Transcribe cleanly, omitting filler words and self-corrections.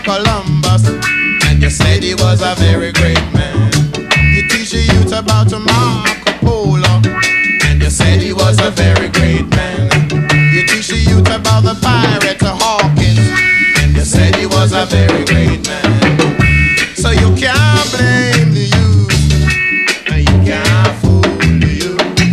Columbus, and you said he was a very great man. You teach the youth about Marco Polo, and you said he was a very great man. You teach the youth about the pirate Hawkins, and you said he was a very great man. So you can't blame